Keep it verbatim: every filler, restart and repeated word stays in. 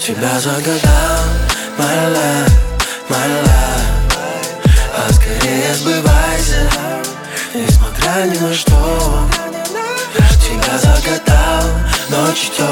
Тебя загадал, my love, my love. А скорее сбывайся, несмотря ни на что. Тебя загадал, ночь темная.